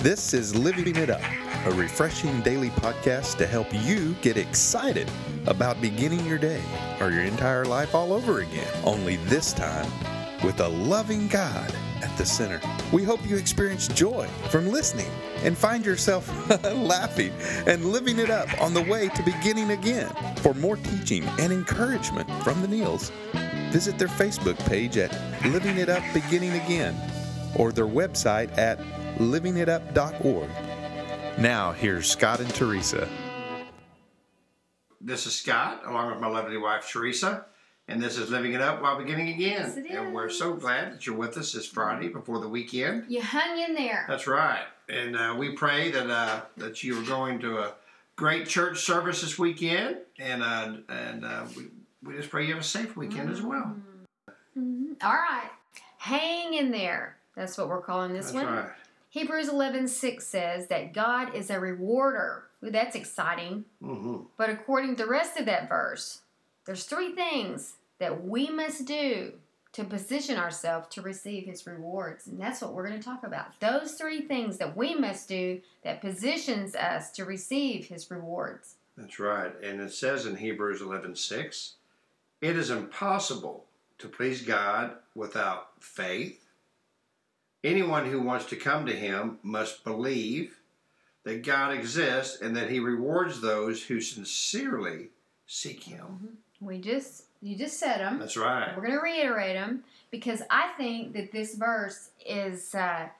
This is Living It Up, a refreshing daily podcast to help you get excited about beginning your day or your entire life all over again, only this time with a loving God at the center. We hope you experience joy from listening and find yourself laughing and living it up on the way to beginning again. For more teaching and encouragement from the Neils, visit their Facebook page at Living It Up Beginning Again or their website at livingitup.org. Now, here's Scott and Teresa. This is Scott, along with my lovely wife, Teresa, and this is Living It Up While Beginning Again. Yes, it and we're so glad that you're with us this Friday before the weekend. You hung in there. That's right. And we pray that you are going to a great church service this weekend, and we just pray you have a safe weekend as well. Mm-hmm. All right. Hang in there. That's what we're calling this one. That's right. Hebrews 11:6 says that God is a rewarder. Ooh, that's exciting. Mm-hmm. But according to the rest of that verse, there's 3 things that we must do to position ourselves to receive His rewards. And that's what we're going to talk about. Those 3 things that we must do that positions us to receive His rewards. That's right. And it says in Hebrews 11:6, it is impossible to please God without faith. Anyone who wants to come to Him must believe that God exists and that He rewards those who sincerely seek Him. Mm-hmm. You just said them. That's right. We're going to reiterate them because I think that this verse is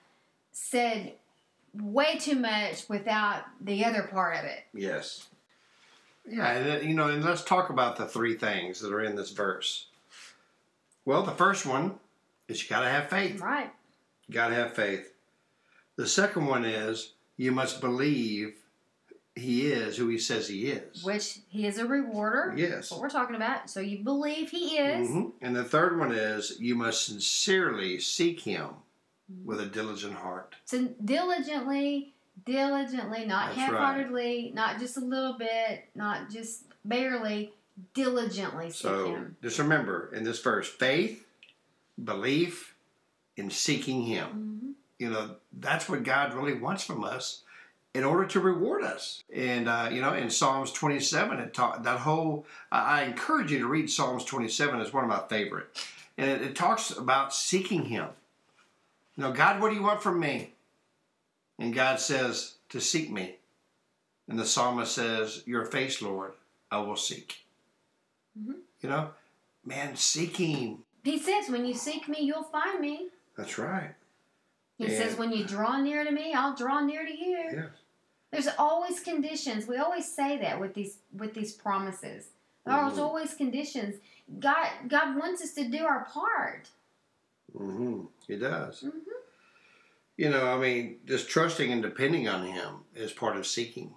said way too much without the other part of it. Yes. Yeah, and let's talk about the 3 things that are in this verse. Well, the first one is you got to have faith. Right. You got to have faith. The second one is you must believe He is who He says He is. Which He is a rewarder. Yes. That's what we're talking about. So you believe He is. Mm-hmm. And the third one is you must sincerely seek Him with a diligent heart. So diligently, not That's half-heartedly, not just a little bit, not just barely, diligently seek Him. Just remember in this verse, faith, belief, and seeking Him. Mm-hmm. That's what God really wants from us in order to reward us. And, in Psalms 27, I encourage you to read Psalms 27. It's one of my favorite. And it talks about seeking Him. God, what do you want from me? And God says to seek me. And the psalmist says, your face, Lord, I will seek. Mm-hmm. Seeking. He says, when you seek me, you'll find me. That's right. He says, when you draw near to me, I'll draw near to you. Yes. There's always conditions. We always say that with these promises. There's always conditions. God wants us to do our part. Mm-hmm. He does. Mm-hmm. Just trusting and depending on Him is part of seeking.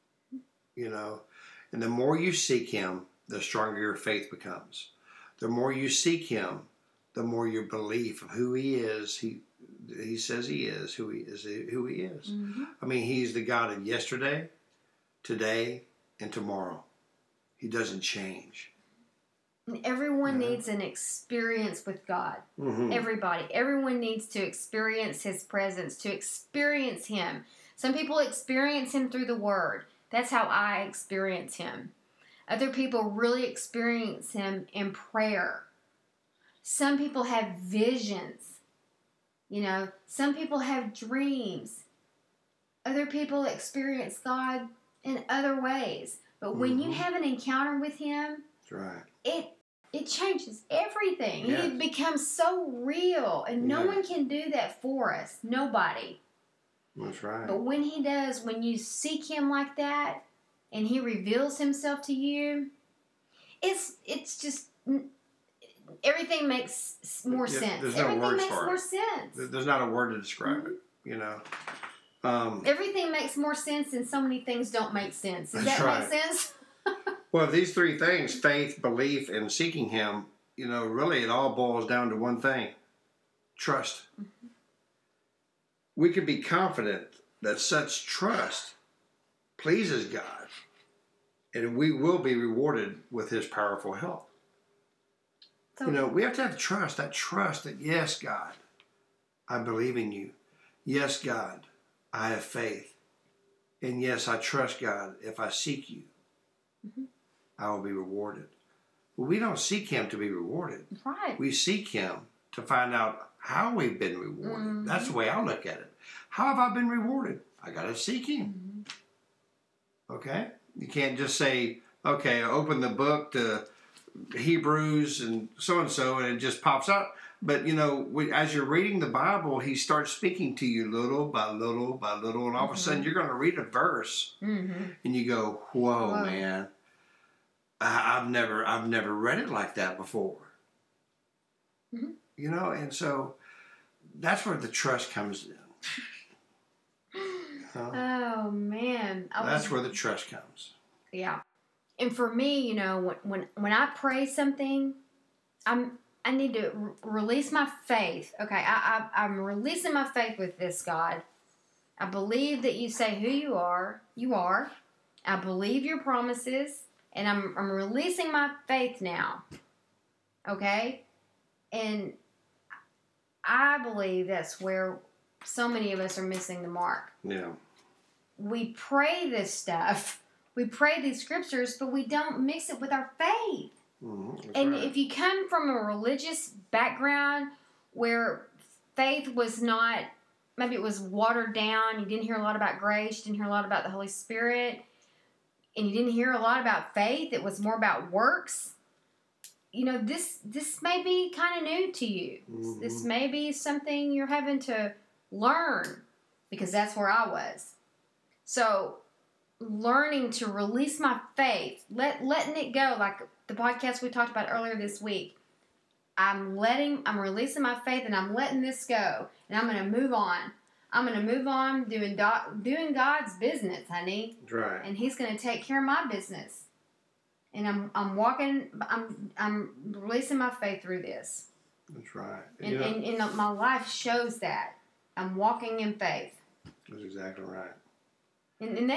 And the more you seek Him, the stronger your faith becomes. The more you seek Him, the more your belief of who He is. He says He is who He is. Mm-hmm. He's the God of yesterday, today, and tomorrow. He doesn't change. And everyone needs an experience with God. Mm-hmm. Everyone needs to experience His presence, to experience Him. Some people experience Him through the Word. That's how I experience Him. Other people really experience Him in prayer. Some people have visions. Some people have dreams. Other people experience God in other ways. But when you have an encounter with Him, that's right. It changes everything. Yes. He becomes so real. And no one can do that for us. Nobody. That's right. But when He does, when you seek Him like that, and He reveals Himself to you, it's just everything makes more sense. There's no Everything words makes for it. more sense. There's not a word to describe it. Everything makes more sense, and so many things don't make sense. Does That's that right. make sense? Well, these 3 things, faith, belief, and seeking Him, really it all boils down to one thing: trust. Mm-hmm. We can be confident that such trust pleases God, and we will be rewarded with His powerful help. So, We have to have that trust that, yes, God, I believe in you. Yes, God, I have faith. And yes, I trust God. If I seek you, I will be rewarded. Well, we don't seek him to be rewarded. Right. We seek him to find out how we've been rewarded. That's the way I look at it. How have I been rewarded? I got to seek him. Okay? You can't just say, okay, open the book to Hebrews and so, and it just pops out. But, you know, as you're reading the Bible, he starts speaking to you little by little by little. And all of a sudden, you're going to read a verse. And you go, whoa, man. I've never read it like that before. You know, and so that's where the trust comes in. Oh, man. That's where the trust comes. Yeah. And for me, you know, when I pray something, I need to release my faith. Okay, I'm releasing my faith with this, God. I believe that you say who you are. You are. I believe your promises, and I'm releasing my faith now. Okay? And I believe that's where so many of us are missing the mark. Yeah. We pray this stuff. We pray these scriptures, but we don't mix it with our faith. And if you come from a religious background where faith was not, maybe it was watered down, you didn't hear a lot about grace, you didn't hear a lot about the Holy Spirit, and you didn't hear a lot about faith, it was more about works, you know, this may be kind of new to you. This may be something you're having to learn, because that's where I was. So, learning to release my faith, letting it go, like the podcast we talked about earlier this week. I'm releasing my faith, and I'm letting this go, and I'm going to move on. I'm going to move on doing God's business, honey. That's right. And he's going to take care of my business. And I'm releasing my faith through this. That's right. And my life shows that. I'm walking in faith. That's exactly right. And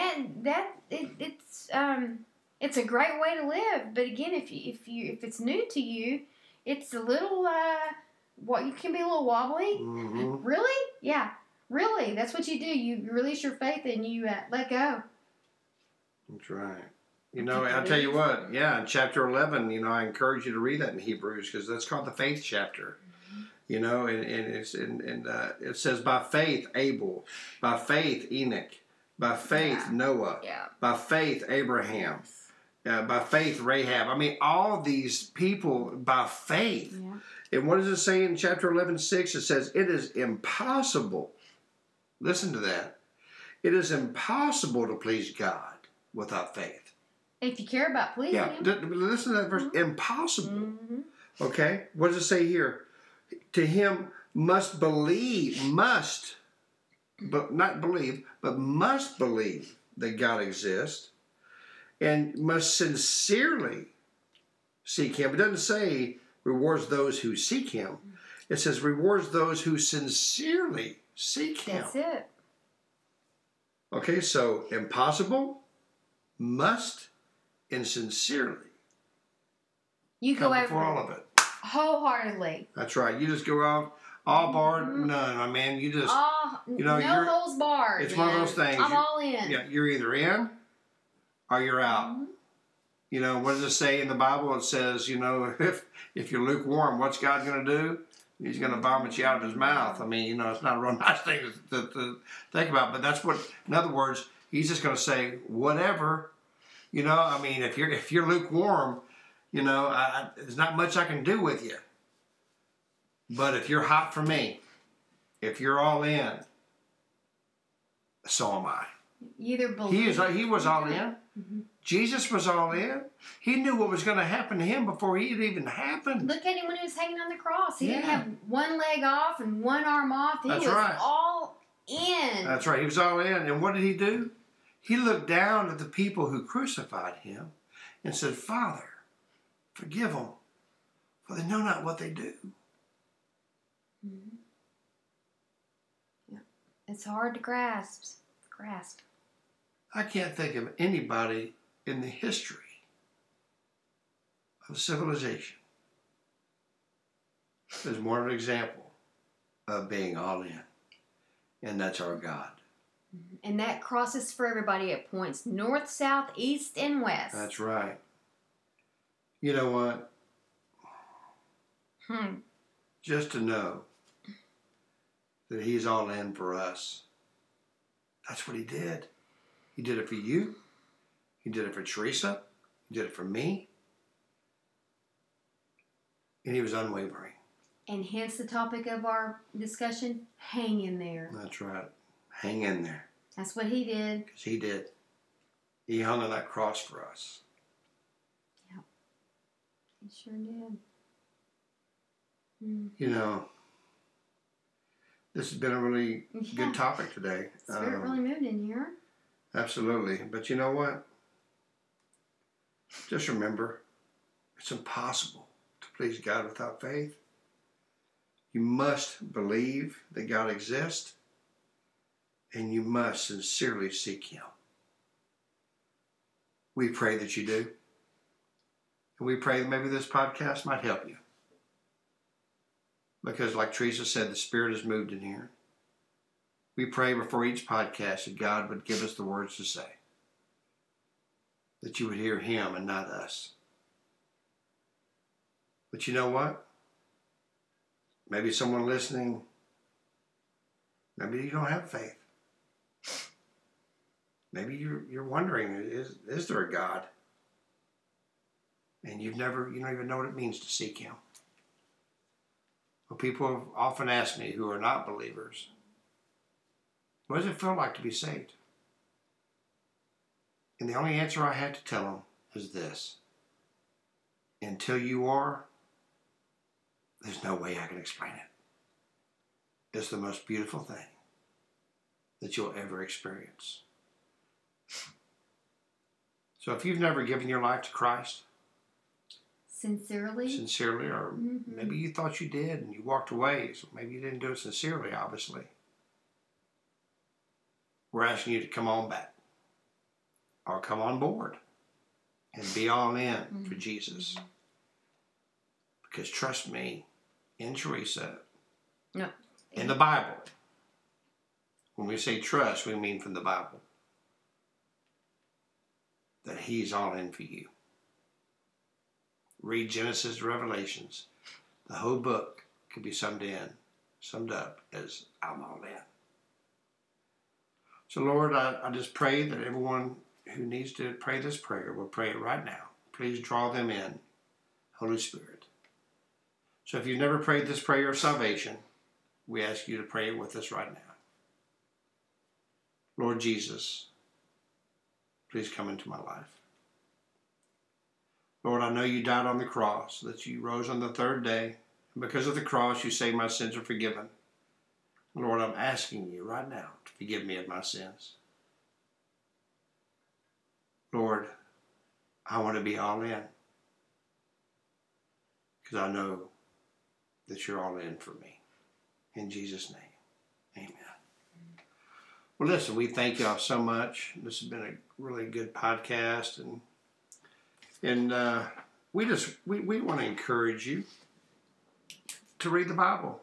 it's a great way to live. But again, if it's new to you, it's a little you can be a little wobbly. Really? Yeah. Really. That's what you do. You release your faith and you let go. That's right. You know, I'll tell you what. Yeah, in chapter 11, you know, I encourage you to read that in Hebrews, because that's called the faith chapter. You know, and it says, by faith Abel, by faith Enoch, by faith Noah, by faith Abraham, by faith Rahab. I mean, all these people by faith. Yeah. And what does it say in chapter 11:6? It says, it is impossible. Listen to that. It is impossible to please God without faith. If you care about pleasing Him. Listen to that verse. Impossible. Okay? What does it say here? To him must believe, must believe that God exists, and must sincerely seek him. It doesn't say rewards those who seek him. It says rewards those who sincerely seek him. That's it. Okay, so impossible, must, and sincerely. You go over for all of it. Wholeheartedly. That's right. You just go out all barred, none. I mean, you just, no holds barred. It's one of those things. I'm all in. Yeah, you're either in or you're out. You know, what does it say in the Bible? It says, you know, if you're lukewarm, what's God going to do? He's going to vomit you out of his mouth. I mean, you know, it's not a real nice thing to think about, but that's what, in other words, he's just going to say, whatever. You know, I mean, if you're lukewarm, you know, there's not much I can do with you. But if you're hot for me, if you're all in, so am I. You either believe. He was all in. Jesus was all in. He knew what was going to happen to him before it even happened. Look at him when he was hanging on the cross. He didn't have one leg off and one arm off. He was all in. That's right. He was all in. And what did he do? He looked down at the people who crucified him and said, Father, forgive them, for they know not what they do. Yeah. It's hard to grasp. I can't think of anybody in the history of civilization who's more of an example of being all in. And that's our God. And that crosses for everybody. It points north, south, east, and west. That's right. You know what? Just to know that he's all in for us. That's what he did. He did it for you. He did it for Teresa. He did it for me. And he was unwavering. And hence the topic of our discussion, hang in there. That's right. Hang in there. That's what he did. Because he did. He hung on that cross for us. Yep. He sure did. You know, this has been a really good topic today. Spirit really moved in here. Absolutely. But you know what? Just remember, it's impossible to please God without faith. You must believe that God exists, and you must sincerely seek Him. We pray that you do. And we pray that maybe this podcast might help you. Because like Teresa said, the Spirit has moved in here. We pray before each podcast that God would give us the words to say. That you would hear Him and not us. But you know what? Maybe someone listening, maybe you don't have faith. Maybe you're wondering, is there a God? And you don't even know what it means to seek Him. Well, people have often asked me who are not believers, what does it feel like to be saved? And the only answer I had to tell them is this. Until you are, there's no way I can explain it. It's the most beautiful thing that you'll ever experience. So if you've never given your life to Christ, sincerely, or maybe you thought you did and you walked away, so maybe you didn't do it sincerely, obviously. We're asking you to come on back or come on board and be all in for Jesus. Because trust me, in Teresa, in the Bible, when we say trust, we mean from the Bible, that He's all in for you. Read Genesis to Revelations. The whole book could be summed up as I'm all in. So Lord, I just pray that everyone who needs to pray this prayer will pray it right now. Please draw them in, Holy Spirit. So if you've never prayed this prayer of salvation, we ask you to pray it with us right now. Lord Jesus, please come into my life. Lord, I know you died on the cross, that you rose on the third day. And because of the cross, you say my sins are forgiven. Lord, I'm asking you right now to forgive me of my sins. Lord, I want to be all in. Because I know that you're all in for me. In Jesus' name, amen. Well, listen, we thank y'all so much. This has been a really good podcast. And we want to encourage you to read the Bible.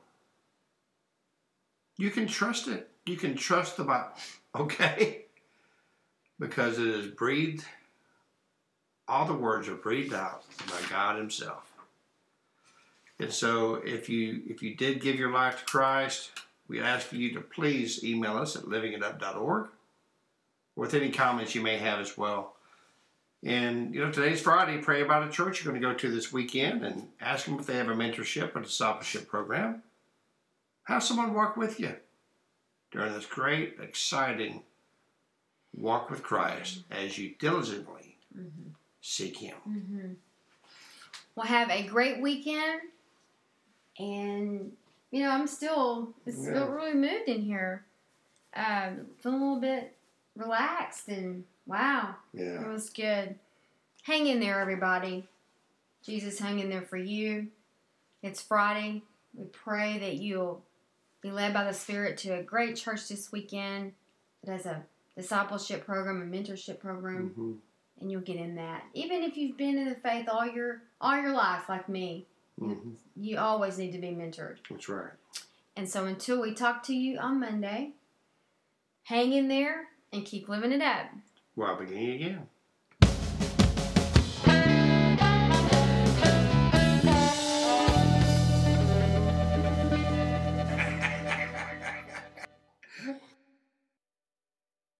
You can trust it. You can trust the Bible, okay? Because it is breathed, all the words are breathed out by God Himself. And so if you did give your life to Christ, we ask for you to please email us at livingitup.org with any comments you may have as well. And, today's Friday. Pray about a church you're going to go to this weekend and ask them if they have a mentorship or discipleship program. Have someone walk with you during this great, exciting walk with Christ as you diligently seek Him. Well, have a great weekend. And, it's still really moved in here. Feeling a little bit relaxed and wow. Yeah. It was good. Hang in there, everybody. Jesus hung in there for you. It's Friday. We pray that you'll be led by the Spirit to a great church this weekend that has a discipleship program, a mentorship program, and you'll get in that. Even if you've been in the faith all your life, like me, you always need to be mentored. That's right. And so until we talk to you on Monday, Hang in there and keep living it up. While beginning again.